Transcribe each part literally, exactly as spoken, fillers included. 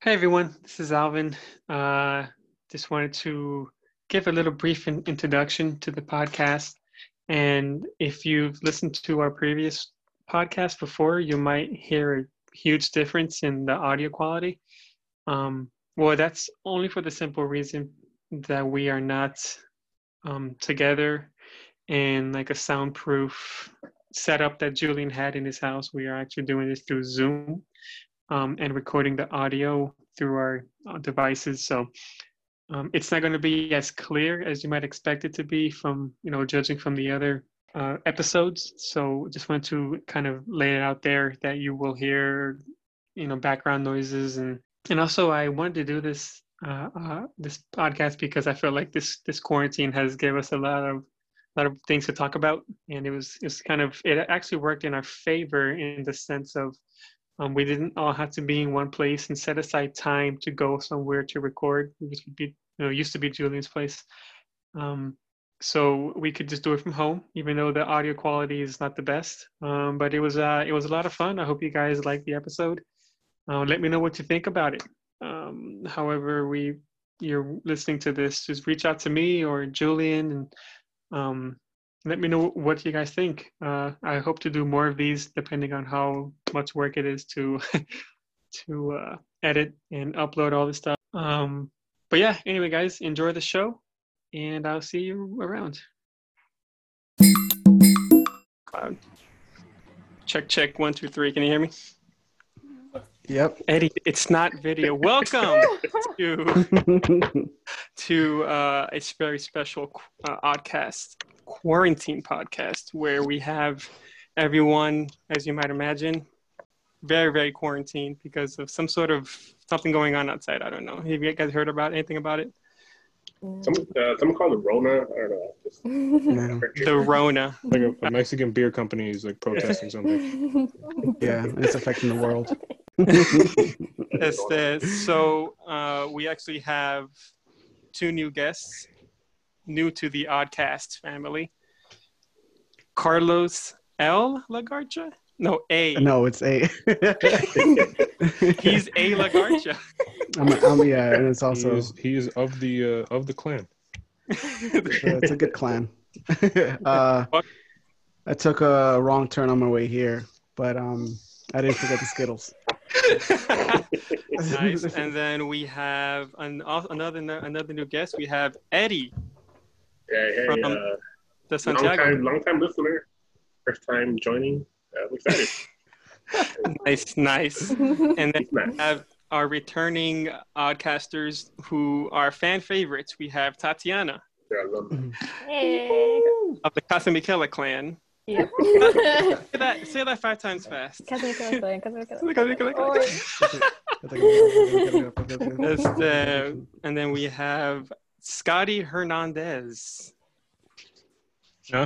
Hey everyone, this is Alvin. Uh, just wanted to give a little brief in- introduction to the podcast. And if you've listened to our previous podcast before, you might hear a huge difference in the audio quality. Um, well, that's only for the simple reason that we are not um, together in like a soundproof setup that Julian had in his house. We are actually doing this through Zoom um, and recording the audio through our uh, devices. So um, it's not going to be as clear as you might expect it to be from, you know, judging from the other uh, episodes. So just wanted to kind of lay it out there that you will hear, you know, background noises and and also I wanted to do this uh, uh, this podcast because I feel like this this quarantine has given us a lot of a lot of things to talk about, and it was it's kind of it actually worked in our favor in the sense of um, we didn't all have to be in one place and set aside time to go somewhere to record, which would be, you know, used to be Julian's place. Um, so we could just do it from home, even though the audio quality is not the best. Um, but it was uh, it was a lot of fun. I hope you guys liked the episode. Uh, let me know what you think about it. Um, however, we you're listening to this, just reach out to me or Julian and um, let me know what you guys think. Uh, I hope to do more of these, depending on how much work it is to to uh, edit and upload all this stuff. Um, but yeah, anyway, guys, enjoy the show, and I'll see you around. Cloud. Check, check, one, two, three. Can you hear me? Yep. Eddie, it's not video. Welcome to to uh, a very special uh, Oddcast quarantine podcast where we have everyone, as you might imagine, very, very quarantined because of some sort of something going on outside. I don't know. Have you guys heard about anything about it? Some, uh, someone called it Rona. I don't know. Just, No. The Rona. Like a, a Mexican beer company is like protesting something. Yeah, it's affecting the world. It's the, so uh, we actually have two new guests, new to the Oddcast family. Carlos L. Lagarcha? No, A. No, it's a. He's A. Lagarcha. I'm, I'm, yeah, and it's also he is, he is of the uh, of the clan. it's a good clan. uh, I took a wrong turn on my way here, but um, I didn't forget the Skittles. Nice. And then we have an, another another new guest. We have Eddie. Hey, hey, from uh, the long Santiago. time, long time listener, first time joining. Uh, I'm excited. Nice, nice. And then Nice. we have our returning oddcasters who are fan favorites. We have Tatiana Yeah, I love it. Hey. of the Casamigdala clan. Yeah. Say that, say that five times fast. Casamigdala, Casamigdala. Casamigdala clan. Oi. That's the- and then we have Scotty Hernandez. Huh?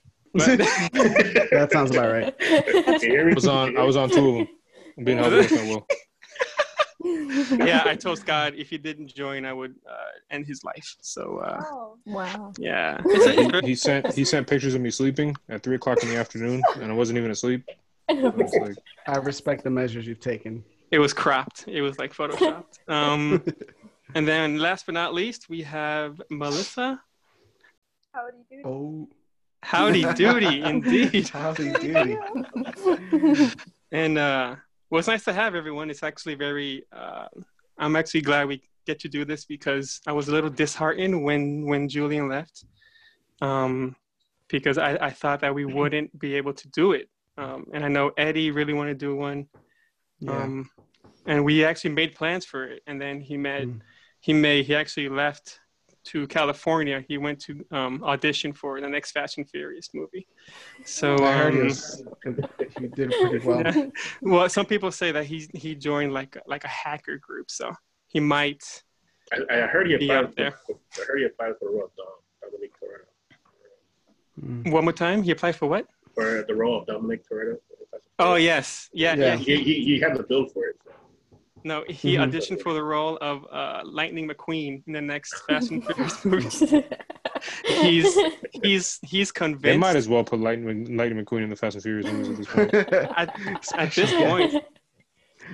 That sounds about right. Can you hear me? I was on I was on two of them. I'm being held against my will. Yeah, I told Scott if he didn't join, I would uh, end his life. So uh, Oh, wow. yeah, it's a, He, he sent he sent pictures of me sleeping at three o'clock in the afternoon, and I wasn't even asleep. I was like, I respect the measures you've taken. it was cropped. It was like photoshopped. Um, and then last but not least, we have Melissa. Howdy, dude. Oh, Howdy doody, indeed. howdy doody. And uh, well, it's nice to have everyone. It's actually very. Uh, I'm actually glad we get to do this because I was a little disheartened when when Julian left, um, because I, I thought that we wouldn't be able to do it. Um, and I know Eddie really wanted to do one. Yeah. Um, and we actually made plans for it. And then he met, Mm. he made, he actually left to California. He went to um, audition for the next Fast and Furious movie. So I heard he, um, was, he did pretty well. yeah. Well, some people say that he he joined like like a hacker group, so he might. I, I heard he Be applied. out there. For, I heard he applied for the role of Dom, Dominic Toretto. Mm. One more time, he applied for what? For the role of Dominic Toretto. Oh yes, yeah, yeah. Yeah. He, He, he, he had the bill for it. So. no, he Mhm. auditioned for the role of uh, Lightning McQueen in the next Fast and Furious movie. He's he's he's they convinced. might as well put Lightning, Lightning McQueen in the Fast and Furious movies at this point. at, at this point,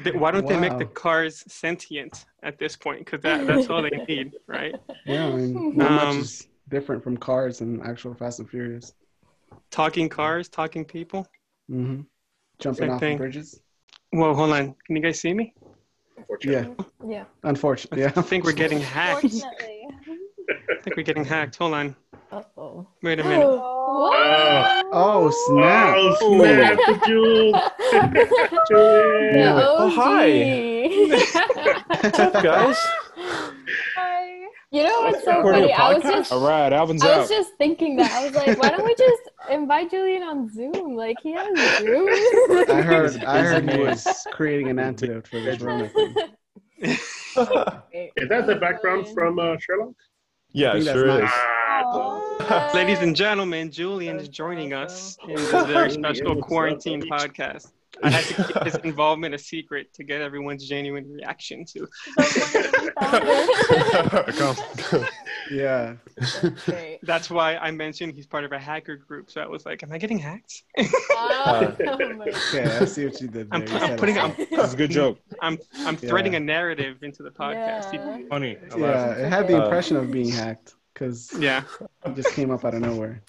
Th- Why don't they make the Wow. cars sentient at this point? Because that, that's all they need, right? Yeah, I mean, not much Um, is different from Cars and actual Fast and Furious. Talking cars, talking people. Mm-hmm. Jumping Same off thing. of bridges. Whoa, hold on. Can you guys see me? Unfortunately. Yeah, Yeah. unfortunately. Yeah. I think we're getting hacked. Fortunately. I think we're getting hacked. Hold on. Uh-oh. Wait a minute. What? Oh, snap. Oh, snap, Jules. The Julian. Oh, hi. What's up, guys? Hi. You know what's so Recording funny? a I was podcast? just All right, Alvin's I out. was just thinking that. I was like, why don't we just invite Julian on Zoom? Like he has Zoom. I heard I heard he man. was creating an antidote for this Rona thing. Is that the background from uh, Sherlock? Yeah, I it think sure that's is. Ah, Ladies and gentlemen, Julian is joining us in this very special quarantine podcast. I had to keep his involvement a secret to get everyone's genuine reaction to. Yeah. Great. That's why I mentioned he's part of a hacker group. So I was like, am I getting hacked? Oh, my Okay, I see what you did there. I'm, You I'm set putting, it I'm, up. It's a good joke. I'm, I'm threading a narrative into the podcast. Yeah. Funny. I Yeah, laughed. it had the Uh, impression of being hacked because Yeah. it just came up out of nowhere.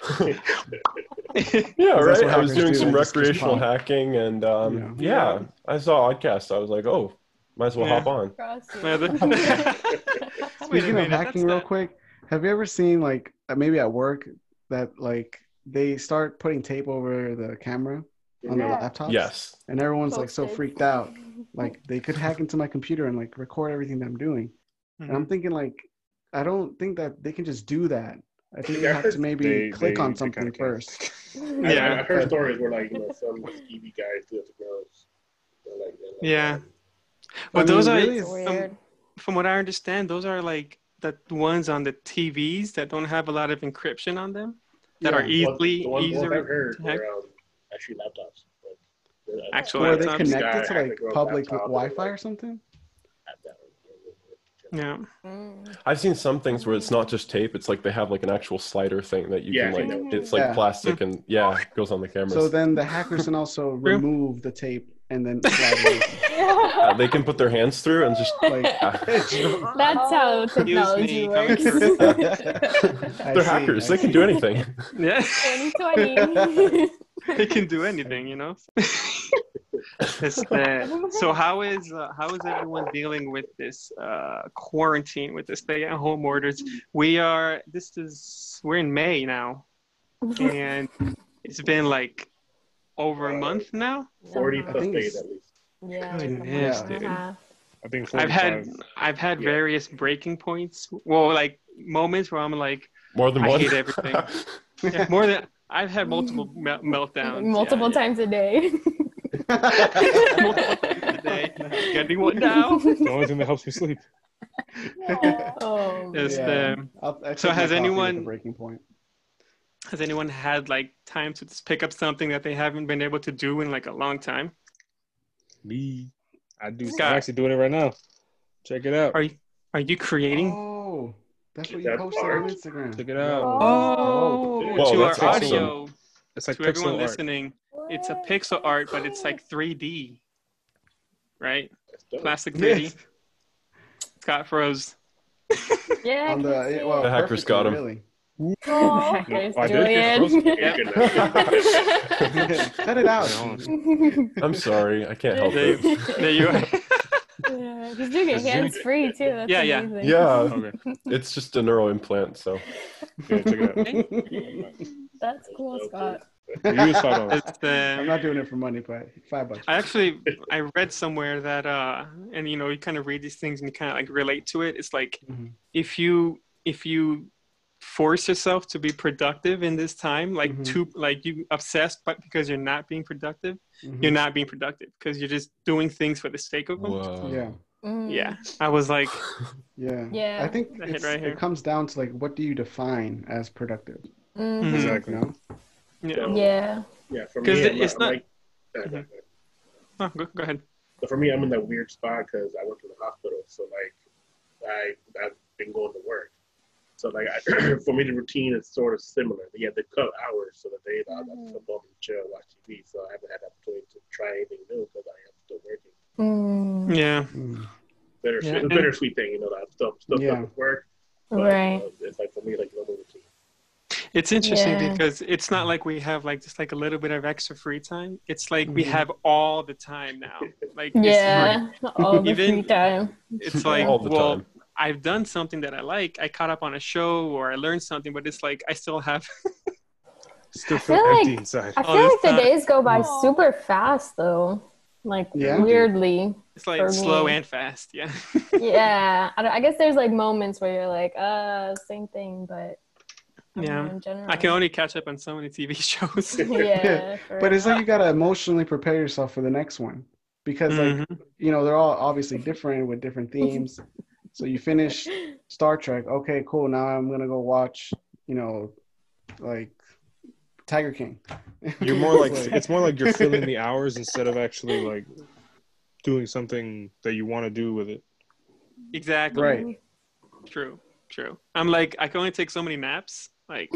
Yeah, That's right. what I was hackers doing do, some they just- just recreational pop. hacking, and um, Yeah. yeah. I saw Oddcast. I was like, oh, might as well Yeah. hop on. Cross you. Yeah, the- Wait a Speaking of minute, hacking, that's real not- quick, have you ever seen like uh, maybe at work that like they start putting tape over the camera on their Yeah. laptops? Yes. And everyone's like so Posted. freaked out, like they could hack into my computer and like record everything that I'm doing. And I'm thinking like, I don't think that they can just do that. I think they Yeah, have to maybe They- click they- on they something kinda can. first. I, Yeah. I, I've heard stories where like you know some skeevy guys do it to girls. They're like, they're like, Yeah. I But mean, those are, really, It's it's- weird. from what I understand, those are like the ones on the T Vs that don't have a lot of encryption on them, that Yeah. are Well, easily the ones, the ones easier I've heard to hack. were um, actually laptops. Like, they're- Actual Were they laptops. connected to Guy hacked like a girl's public laptop and, Wi-Fi like, or something? had that. Yeah. Mm. I've seen some things where it's not just tape. It's like they have like an actual slider thing that you Yeah, can I like. know. It's like Yeah. plastic and yeah, it goes on the cameras. So then the hackers can also remove the tape and then slide it Uh, they can put their hands through and just in. Like, That's how Excuse technology me, coming works. I they're see, hackers. I They can see. do anything. Yeah. twenty twenty. They can do anything, you know. It's the- so how is uh, how is everyone dealing with this uh, quarantine, with the stay-at-home orders? We are. This is we're in May now, and it's been like over a month now. Forty Uh-huh. plus think days it's- at least. Yeah. Goodness, like a month and a dude. half. I think I've had forty-five. I've had Yeah. various breaking points. Well, like moments where I'm like More than I one. hate everything. yeah, more than I've had multiple mel- meltdowns. Multiple yeah, times a day. yeah. multiple times a day. Getting one now. The only thing that helps me sleep. Oh, Is Yeah. the I'll- I So take my has coffee at the anyone- breaking point? Has anyone had like time to just pick up something that they haven't been able to do in like a long time? Me. I do. Scott. I'm actually doing it right now. Check it out. Are you are you creating? Oh, that's what Is you that posted art? on Instagram. Check it out. Oh, Whoa, to our that's awesome. audio, It's like to everyone pixel art. listening, it's a pixel art, but it's like three D, right? That's dope. Plastic three D. Yes. Scott froze. yeah. I On can the see well, The hackers perfectly, got him. Really. Oh, No, there's I did. Julian. Yep. Cut it out. I'm sorry. I can't help There, it. there you are. Yeah, he's doing it Is it- hands free too. That's Yeah, yeah. amazing. Yeah, Okay. it's just a neuro implant. So Yeah, check it out. That's cool, Scott. You use five dollars. It's, uh, I'm not doing it for money, but five bucks. I actually I read somewhere that uh and you know you kind of read these things and you kind of like relate to it. It's like Mhm. if you if you force yourself to be productive in this time, like Mhm. to like you obsessed but because you're not being productive, Mhm. you're not being productive because you're just doing things for the sake of them. whoa. Yeah, Mm. Yeah, I was like, yeah, Yeah. I think That hit it's, right here. it comes down to like, what do you define as productive? Mhm. Mhm. Exactly. You know? yeah. Yeah. Yeah, for 'Cause me, it- I'm it's I'm not- like, Mhm. Oh, go, go ahead. so for me, I'm in that weird spot because I went to the hospital. So like, I I've been going to work. So like, I, for me, the routine is sort of similar. Yeah, they cut hours so that they I'll Mhm. come home and chill, watch T V. So I haven't had the opportunity to try anything new because I am still working. Mm, Yeah. Mm. Bitter, Yeah, it's a and- bittersweet thing, you know. That I'm still still Yeah. stuck with work, but right. uh, it's like for me, like normal routine. It's interesting Yeah. because it's not like we have like just like a little bit of extra free time. It's like we Mhm. have all the time now. Like it's Yeah. All the Even- free time. free. It's like, All the well, time. I've done something that I like. I caught up on a show or I learned something, but it's like I still have. Still I feel feel empty like- inside. I Oh, feel this like the time- days go by Aw. super fast though. Like Yeah? weirdly. It's like For slow me. and fast. Yeah. Yeah. I, don't- I guess there's like moments where you're like, uh, same thing, but I don't Yeah. know, in general. I can only catch up on so many T V shows. Yeah. for But it's real. like you gotta emotionally prepare yourself for the next one because, like, Mhm. you know, they're all obviously different with different themes. So you finish Star Trek, okay, cool. Now I'm gonna go watch, you know, like Tiger King. You're more like it's more like you're filling the hours instead of actually like doing something that you want to do with it. Exactly. Right. True. True. I'm like I can only take so many naps. Like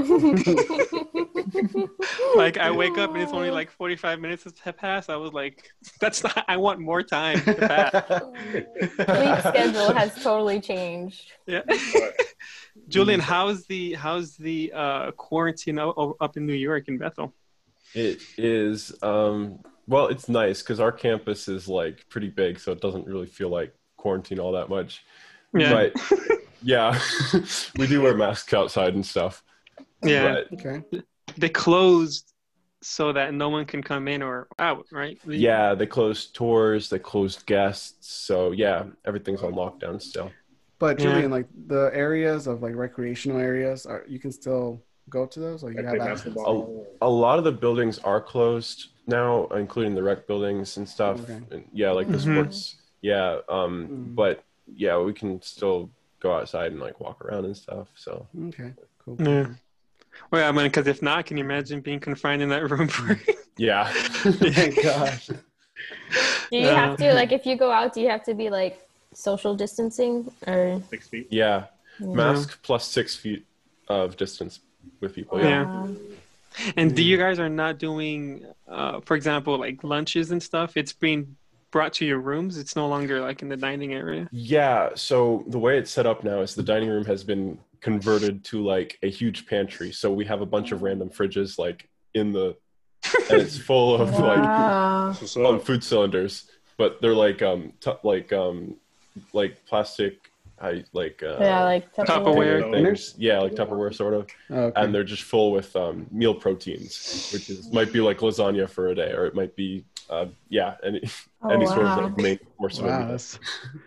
like I wake up and it's only like forty-five minutes have passed. I was like, that's not. I want more time to pass. Sleep schedule has totally changed. Yeah. But Julian, how's the how's the uh, quarantine o- o- up in New York in Bethel? It is, um, well, it's nice because our campus is like pretty big, so it doesn't really feel like quarantine all that much. Yeah. But yeah, we do wear masks outside and stuff. Yeah. But Okay. They closed so that no one can come in or out, right? yeah, they closed tours, they closed guests. So yeah, everything's on lockdown still. But Yeah. Julian, like the areas of like recreational areas, are you can still go to those, or you I have play access? basketball. A lot of the buildings are closed now, including the rec buildings and stuff. Okay. And yeah, like the Mhm. sports. Yeah, um, Mm. but yeah, we can still go outside and like walk around and stuff. So Okay, cool. Yeah. Well, I mean, because if not, can you imagine being confined in that room for? yeah, Thank God. Do you have to, like, if you go out, do you have to be like social distancing or? Six feet. yeah. Yeah. Mask plus six feet of distance with people. Yeah. Yeah. Wow. And do you guys are not doing, uh, for example, like lunches and stuff? It's being brought to your rooms. It's no longer like in the dining area. Yeah, so the way it's set up now is the dining room has been converted to like a huge pantry. So we have a bunch of random fridges like in the, and it's full of like Wow. So, um, so food cylinders, but they're like um t- like um like plastic, I like uh, Yeah, like Tupperware. container things. Yeah, like Tupperware sort of, Okay. and they're just full with um, meal proteins, which is might be like lasagna for a day, or it might be uh, yeah any Oh, any sort of wow. like main course. of a Wow, meal. that's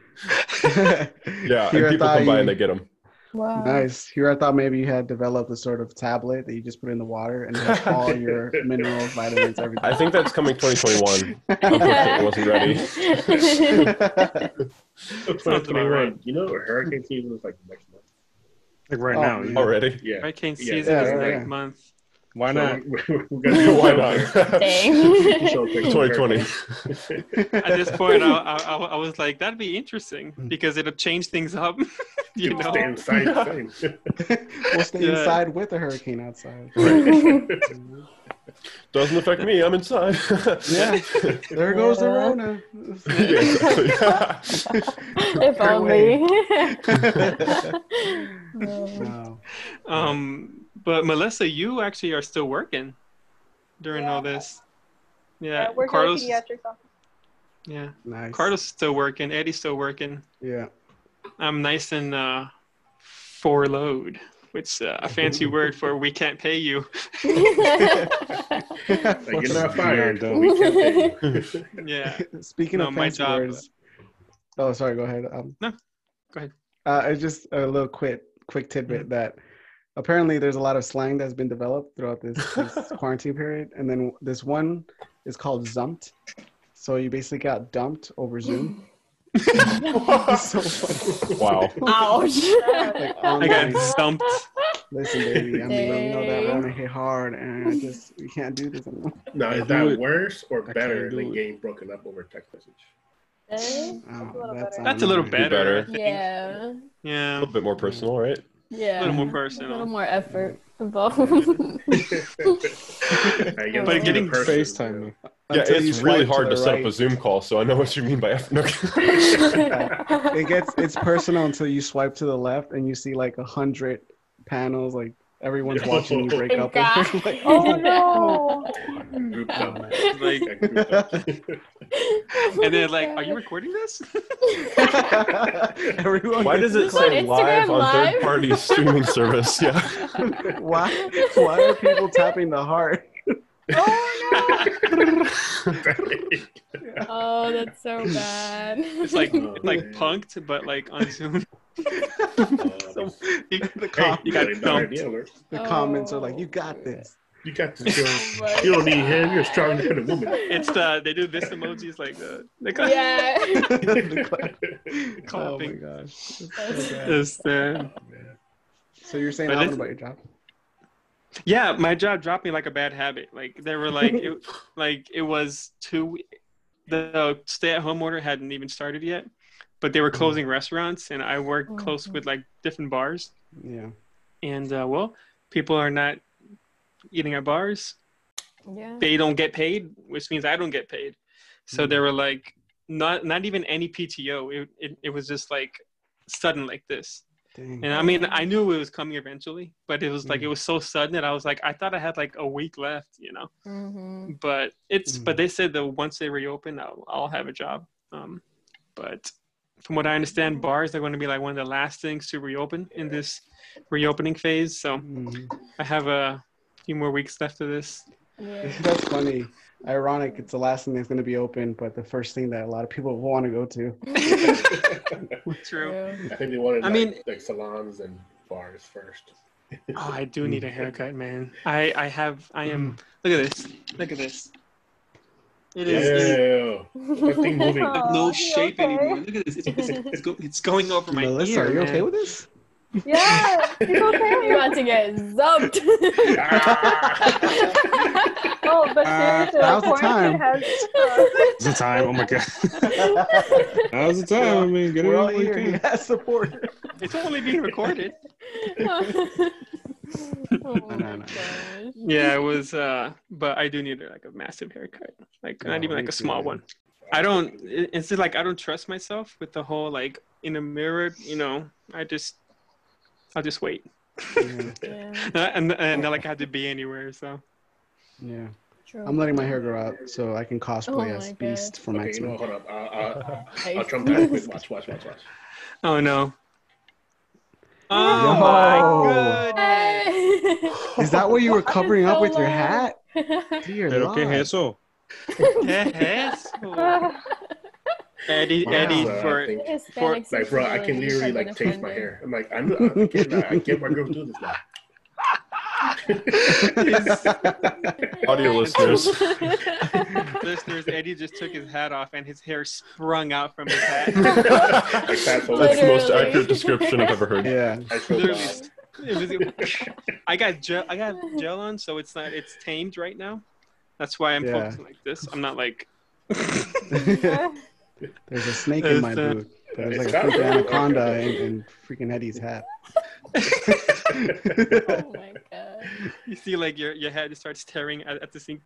Yeah, Here I and people thought come by you- and they get them. Wow. nice. Here, I thought maybe you had developed a sort of tablet that you just put in the water and it has all your minerals, vitamins, everything. I think that's coming twenty twenty-one. Unfortunately, I wasn't ready. twenty twenty-one. You know, hurricane season is like next month. like right Oh, now, yeah. you- Already? Yeah. Hurricane Yeah. season Yeah, is yeah, next yeah. month. why So not? we're, we're gonna do Why it not? Dang. So take twenty twenty. At this point, I, I, I I was like, that'd be interesting because it'll change things up. You know, Stay inside the same. We'll stay Yeah. inside with a hurricane outside. Doesn't affect me. I'm inside. Yeah. There goes the Yeah. Rona. Yeah, exactly. If Great only. No. Um, but Melissa, you actually are still working during all Yeah. this. Yeah, Yeah, working Carlos. at a pediatrics office. Yeah, Nice. Carlos is still working. Eddie's still working. Yeah. I'm nice and uh, for load, which uh, a fancy word for we can't pay you. Like, you're not fired. Yeah, We can't pay you. Yeah. Speaking No, of my fancy job- words. Oh, sorry. Go ahead. Um, No, go ahead. Uh, it's just a little quick, quick tidbit that apparently there's a lot of slang that's been developed throughout this, this quarantine period, and then this one is called zumped. So you basically got dumped over Zoom. It's so funny. Wow. Ouch. Like, I online. got stumped. Listen, baby, I mean, you know that Dang. Rona hit hard, and I just we can't do this anymore. Now, is I that do it. worse or I better can't do than it. getting broken up over text message? Eh? Oh, little that's better. That's a little um, better. better. I think. Yeah. A Yeah. little bit more personal, right? Yeah. A little more A little personal. more effort involved. I But get to see getting the person, FaceTime you me. Yeah, until you it's really swipe to hard the to set right. up a Zoom call, so I know what you mean by F. No. It gets it's personal until you swipe to the left and you see like a hundred panels, like everyone's watching you break up. God. With like, Oh no. Grouped up. Like, Got grouped up. and then like, are you recording this? Everyone Why gets does it Is this on say Instagram live on Live? third-party streaming service? Yeah. why why are people tapping the heart? Oh no. Oh, that's so bad. It's like Oh, it's like man. punked, but like on Zoom. So You, the, Hey, com- you got got it dumped. idea, alert. the Oh. comments are like, you got this. You got this, girl. Oh my You don't need him. God. You're a strong, independent woman. It's the they do this emojis like the the Yeah. The cla- oh my clapping. gosh. It's so That's- bad. It's the So you're saying But Alvin, it's- about your job? yeah. My job dropped me like a bad habit. Like they were like it, like it was two. The stay-at-home order hadn't even started yet, but they were closing restaurants, and I work close with like different bars. Yeah. And uh, well, people are not eating at bars. Yeah. They don't get paid, which means I don't get paid. So they were like, not not even any P T O. It it, it was just like sudden like this. Dang. And I mean, I knew it was coming eventually, but it was like it was so sudden that I was like, I thought I had like a week left, you know. Mm-hmm. But it's Mm. but they said that once they reopen, I'll I'll have a job. Um, but from what I understand, bars are going to be like one of the last things to reopen in this reopening phase. So Mhm. I have a few more weeks left of this. Yeah. That's funny. Ironic, it's the last thing that's going to be open, but the first thing that a lot of people will want to go to. True. Yeah. I think they wanted I like, mean- like salons and bars first. Oh, I do need a haircut, man. I I have I am. Look at this. Look at this. It is. it is Ew. That thing moving. Aw, no you shape okay? anymore. Look at this. It's, it's, it's, go, it's going over my Melissa, ear. are you man. okay with this? Yeah, he's okay. You're about to get zumped. Oh, but Uh, seriously, now's like, the time. quarantine has. It's the time. Oh my god. Now's the time. I mean, get it We're all all you here. He can. has support. It's only being recorded. oh No, my no, no. gosh. Yeah, it was. Uh, but I do need like a massive haircut. Like not Oh, even me like a too, small man. one. I don't. it- It's just like I don't trust myself with the whole like in a mirror. You know, I just. I'll just wait. Yeah. Yeah, and and not like I have to be anywhere. So. yeah. true. I'm letting my hair grow out so I can cosplay Oh as my Beast from Okay, you know, X-Men. hold up. I'll, I'll, Nice. I'll jump that quick. Watch, watch, watch, watch. Oh no. Oh Yo. my goodness. Hey. Is that what you were covering up So with your loud. hat? Dear Pero qué Lord. es eso? ¿Qué es eso? Eddie, Wow. Eddie, So I for think- Hispanic Like, bro, I can sensibilities literally have like been change my offended. hair. I'm like, I'm, I can't, I can't my girl do this now. Audio listeners. listeners, Eddie just took his hat off and his hair sprung out from his hat. Like that's what That's the most Literally. accurate description I've ever heard. Yeah. I feel Literally, bad. it was, I got gel. I got gel on, so it's not. It's tamed right now. That's why I'm Yeah. focusing like this. I'm not like. There's a snake in my It's, uh, boot. There's It's like a got- freaking anaconda in, in freaking Eddie's hat. Oh my god. You see, like your your head starts tearing at, at the sink.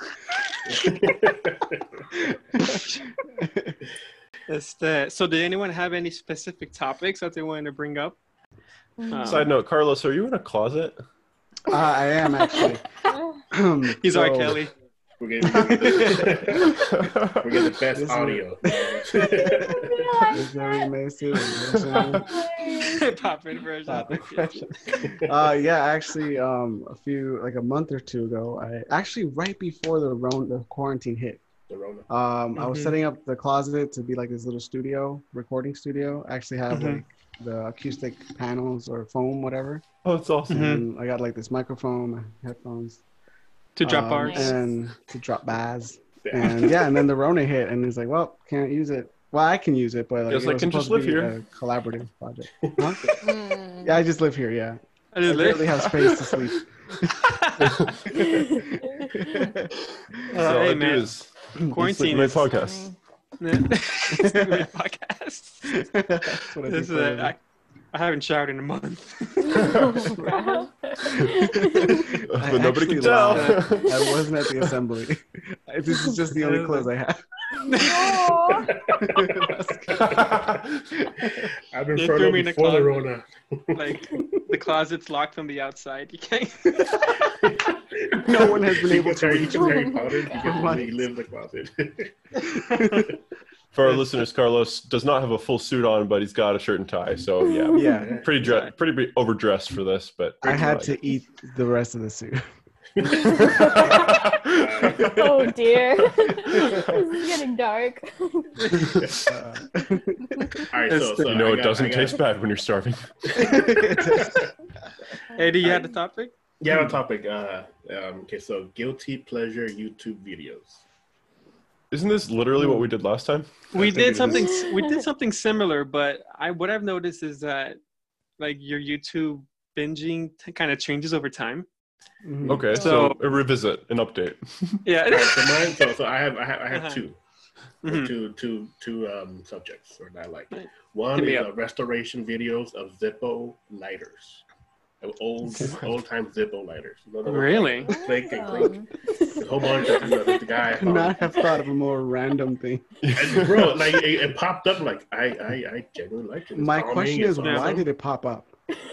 It's the, so, did anyone have any specific topics that they wanted to bring up? Um, Side note, Carlos, are you in a closet? Uh, I am actually. He's our So- Kelly. We're getting, we're getting, the, we're getting the best This is- audio. There's no remix to it, you know what I'm saying? Pop in version. Pop impression. Uh, yeah, actually, um, a few like a month or two ago, I actually right before the ron- the quarantine hit, The Rona. um, I was Mhm. setting up the closet to be like this little studio, recording studio. I actually have Mhm. like the acoustic panels or foam, whatever. Oh, it's awesome. Mhm. And I got like this microphone, my headphones, To drop um, bars. and to drop bars. Yeah. And yeah, and then the Rona hit, and it's like, well, can't use it. Well, I can use it, but like, Guess it I was can just supposed to live be here. a collaborative project. Huh? Mm. Yeah, I just live here. Yeah, I I just barely have space to sleep. So Uh, all hey, I do man. is Quarantine my is podcast. Stupid podcast. That's what I do This is for a a- living. I, I haven't showered in a month. Oh, God. But nobody actually can tell. lied. I wasn't at the assembly. This is just the only clothes I have. Aw. I've been They furloughed threw me in a before the closet. Rona. Like the closet's locked from the outside. You can't. No one has been He able gets to Harry, he reach gets Harry Oh my Potter. God. He, he lives in the closet. For our listeners, Carlos does not have a full suit on, but he's got a shirt and tie. So yeah, Yeah, pretty dre- pretty overdressed for this, but I had to eat the rest of the suit. Oh dear. This is getting dark. All right, so, so You know, I it got- doesn't I got- taste bad when you're starving. Eddie, you had a topic? Yeah, on topic. Uh, um, okay, so guilty pleasure YouTube videos. Isn't this literally what we did last time? We think it did is. something. We did something similar, but I what I've noticed is that like your YouTube binging t- kind of changes over time. Mhm. Okay, So- so a revisit, an update. Yeah. All right, so mine. So, so I have I have I have Uh-huh. two, Mhm. two two two um subjects or that I like. Right. One Hit me is up. uh, restoration videos of Zippo lighters. Of Old old time Zippo lighters. You know, the ones Really? that Click and Um, click. A whole bunch of you know, the guy. Could not have thought of a more random thing. And bro, like it, it popped up. Like I, I, I genuinely liked it. It's My calming, question it's is, awesome. why did it pop up?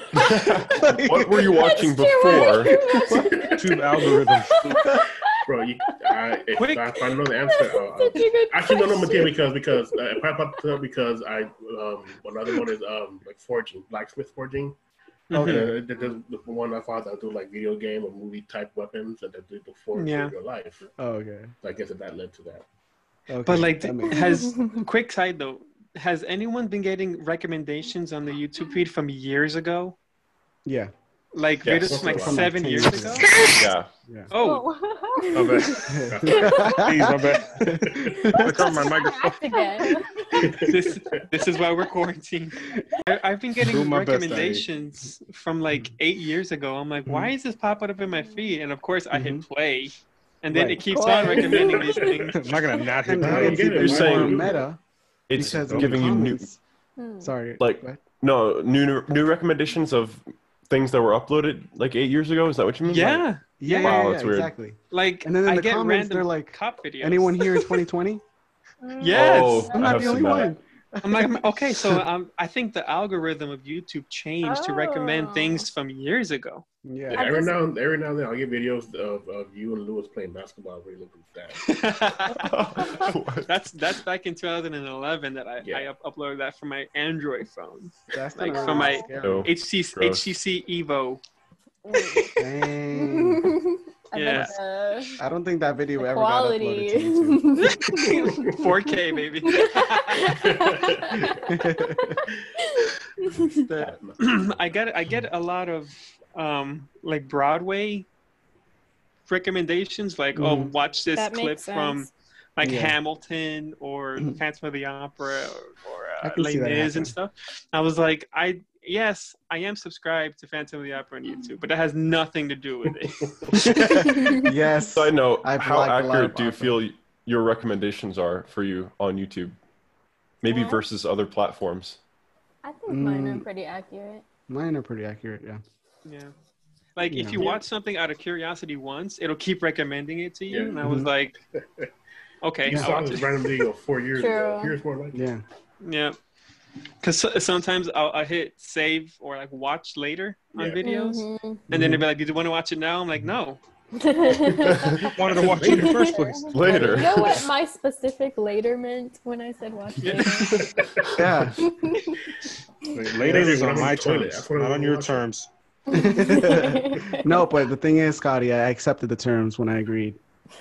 What were you watching That's true, before? YouTube algorithm. Bro, you, I, if, Quick. I, if I know the answer, I'll, I'll, Such a good actually no, no, question. Matia, because because uh, it popped up because I um another one is um like forging, blacksmith forging. Okay. Uh, the, the, the one I thought that do like video game or movie type weapons and that do the forge Yeah. in real life. Oh, okay. So I guess that, that led to that. Okay. But like, that makes has quick side though, has anyone been getting recommendations on the YouTube feed from years ago? yeah. Like Yes. videos from like From like seven ten years years ago? ago. Yeah. Yeah. Oh, My bad. Please, my bad. I covered my microphone. Act again. this this is why we're quarantined. I, I've been getting Do my best, Daddy. recommendations from like eight years ago. I'm like, why is this popping up in my feed? And of course, I hit play, and then Right. it keeps on Play. recommending these things. I'm not gonna not hit And now Right. it's play. even You're more saying- meta It's because of giving the you new, comments. Hmm. Sorry. like, go ahead. no, new new recommendations of things that were uploaded like eight years ago. Is that what you mean? Yeah, Yeah, yeah. Wow, yeah, that's yeah, weird. exactly. like And then in I the get comments, random they're like, cop videos. anyone here in twenty twenty? Yes. Oh, I'm I not have the only seen that. one. I'm like, okay, so um, I think the algorithm of YouTube changed to recommend Oh. things from years ago. Yeah, Yeah. I every just- now and every now and then I'll get videos of, of you and Lewis playing basketball. Really look at that. that's that's back in two thousand eleven that I, Yeah. I up- uploaded that from my Android phone. That's Like, not from really my- scary. No. H C, Gross. H C C Evo. Dang. I Yeah. bet the, I don't think that video the ever got quality. uploaded to YouTube. four K, baby. The- I get I get a lot of um, like Broadway recommendations, like oh, Mhm. watch this That clip makes from sense. like Yeah. Hamilton or Phantom of the Opera or, or I uh, can Les see that Mis happening. and stuff. I was like, I yes, I am subscribed to Phantom of the Opera on YouTube, but that has nothing to do with it. Yes. Side note: I've how liked a lot accurate of do you opera. feel your recommendations are for you on YouTube? Maybe Yeah. versus other platforms. I think mine are Mm. pretty accurate. Mine are pretty accurate, yeah. Yeah. Like if Yeah. you watch something out of curiosity once, it'll keep recommending it to you. Yeah. And I was Mhm. like, okay, You I'll saw watch this it. random video four years ago. True. Here's more like it. Yeah. Yeah. Because sometimes I'll, I'll hit save or like watch later on Yeah. videos. Mhm. And then they'll be like, did you want to watch it now? I'm like, no. Wanted to watch it in the first place. Later. You know what my specific later meant when I said watch Yeah. later? Yeah. Later is when on I'm my the toilet, terms, that's when not I'm on your watching. terms. No, but the thing is, Scotty, I accepted the terms when I agreed.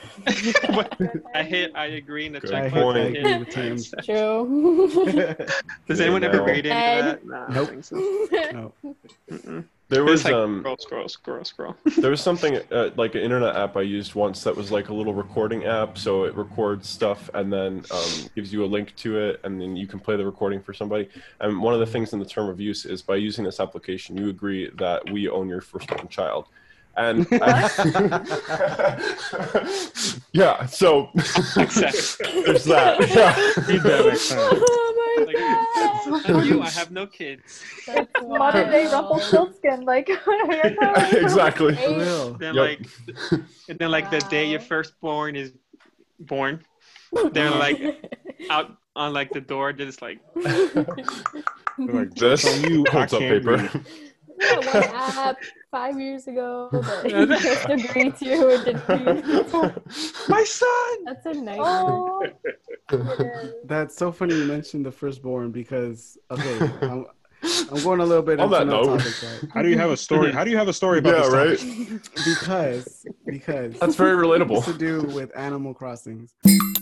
I hit, I agree in the Good I check hit, I point. button. agree with the terms. True. Does anyone ever No. read into Ed. that? Nah, I Nope. don't think so. No. Mm-mm. There It's was like, um scroll, scroll, scroll, scroll. there was something uh, like an internet app I used once that was like a little recording app. So it records stuff and then um, gives you a link to it, and then you can play the recording for somebody. And one of the things in the term of use is by using this application, you agree that we own your firstborn child. And yeah, so Accept. there's that. Yeah. Read that next time. Oh Like, I'm you, I have no kids. That's Modern day wild. Rumpelstiltskin, like here comes. Exactly. For real. Then Yep. like, and then like the day your Wow. firstborn is born, they're like out on like the door, just like They're like, This "Joke's on you, I holds up can't paper. read." Yeah, one app five years ago that you just agreed to and didn't use. my son. That's a nice. Oh, it is. That's so funny you mentioned the firstborn because okay, I'm, I'm going a little bit On into that another note. topic, right? How do you have a story? How do you have a story about Yeah, this right. topic? Because because That's very it's to relatable. do with Animal Crossings.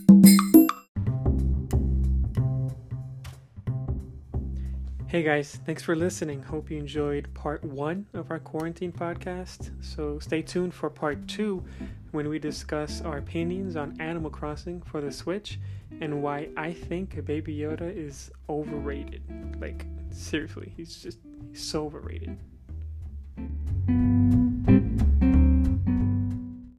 Hey guys, thanks for listening. Hope you enjoyed part one of our quarantine podcast. So stay tuned for part two when we discuss our opinions on Animal Crossing for the Switch and why I think Baby Yoda is overrated. Like, seriously, he's just he's so overrated.